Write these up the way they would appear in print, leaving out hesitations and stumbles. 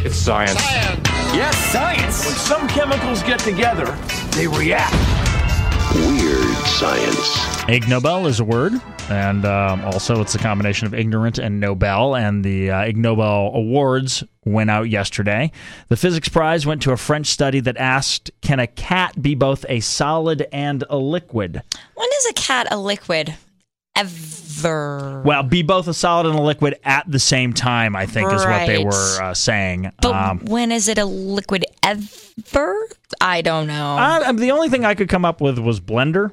It's science. Yes, science. When some chemicals get together, they react. Weird science. Ig Nobel is a word, and also it's a combination of ignorant and Nobel, and the Ig Nobel Awards went out yesterday. The physics prize went to a French study that asked, can a cat be both a solid and a liquid? When is a cat a liquid? Ever. Well, be both a solid and a liquid at the same time, I think, is what they were saying. But when is it a liquid ever? I don't know. The only thing I could come up with was blender.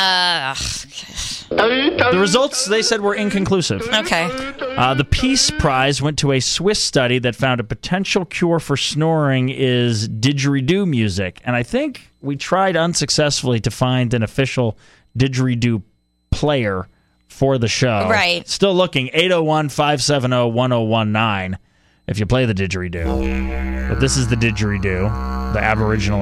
The results, they said, were inconclusive. Okay. The Peace Prize went to a Swiss study that found a potential cure for snoring is didgeridoo music. And I think we tried unsuccessfully to find an official didgeridoo player for the show. Right. Still looking, 801-570-1019 if you play the didgeridoo. But this is the didgeridoo, the Aboriginal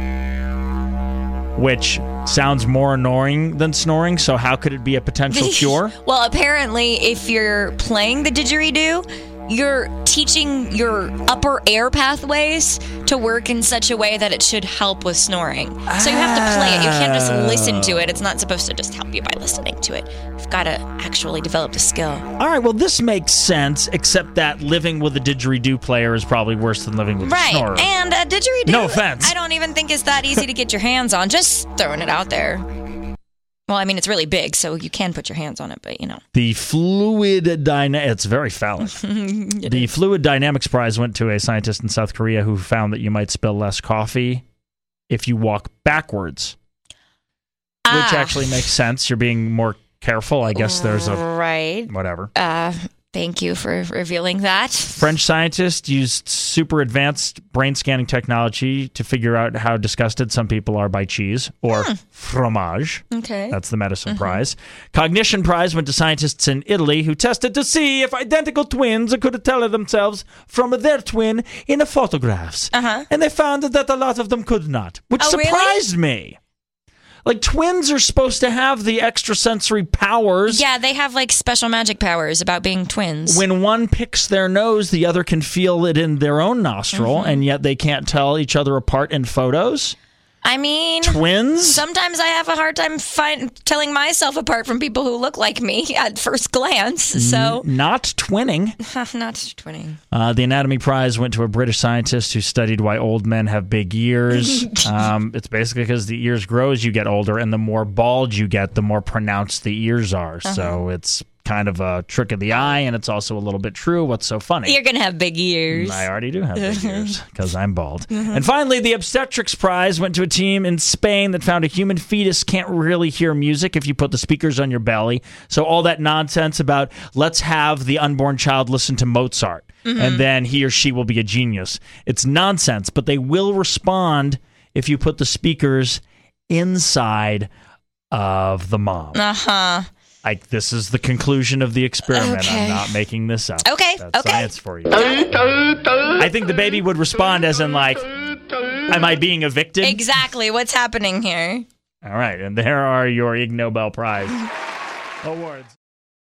instrument, which sounds more annoying than snoring, so how could it be a potential cure? Well, apparently, if you're playing the didgeridoo, you're teaching your upper air pathways to work in such a way that it should help with snoring. So you have to play it. You can't just listen to it. It's not supposed to just help you by listening to it. You've got to actually develop the skill. All right, well, this makes sense, except that living with a didgeridoo player is probably worse than living with a snorer. Right, and a didgeridoo, no offense, I don't even think it's that easy to get your hands on. Just throwing it out there. Well, I mean, it's really big, so you can put your hands on it, but, you know. The fluid dynamics, it's very phallic. The Fluid Dynamics Prize went to a scientist in South Korea who found that you might spill less coffee if you walk backwards, which actually makes sense. You're being more careful. I guess there's a... Right. Whatever. Thank you for revealing that. French scientists used super advanced brain scanning technology to figure out how disgusted some people are by cheese, or fromage. Okay. That's the medicine prize. Cognition prize went to scientists in Italy who tested to see if identical twins could tell themselves from their twin in the photographs. And they found that a lot of them could not, which surprised me. Like, twins are supposed to have the extrasensory powers. Yeah, they have, like, special magic powers about being twins. When one picks their nose, the other can feel it in their own nostril, and yet they can't tell each other apart in photos. I mean... Twins? Sometimes I have a hard time telling myself apart from people who look like me at first glance, so... Not twinning. Not twinning. The Anatomy Prize went to a British scientist who studied why old men have big ears. It's basically because the ears grow as you get older, and the more bald you get, the more pronounced the ears are. So it's kind of a trick of the eye, and it's also a little bit true. What's so funny? You're going to have big ears. I already do have big ears because I'm bald. And finally, the Obstetrics Prize went to a team in Spain that found a human fetus can't really hear music if you put the speakers on your belly. So all that nonsense about let's have the unborn child listen to Mozart and then he or she will be a genius. It's nonsense, but they will respond if you put the speakers inside of the mom. This is the conclusion of the experiment. Okay. I'm not making this up. Okay. That's science for you. I think the baby would respond as in, like, am I being evicted? Exactly. What's happening here? All right. And there are your Ig Nobel Prize awards.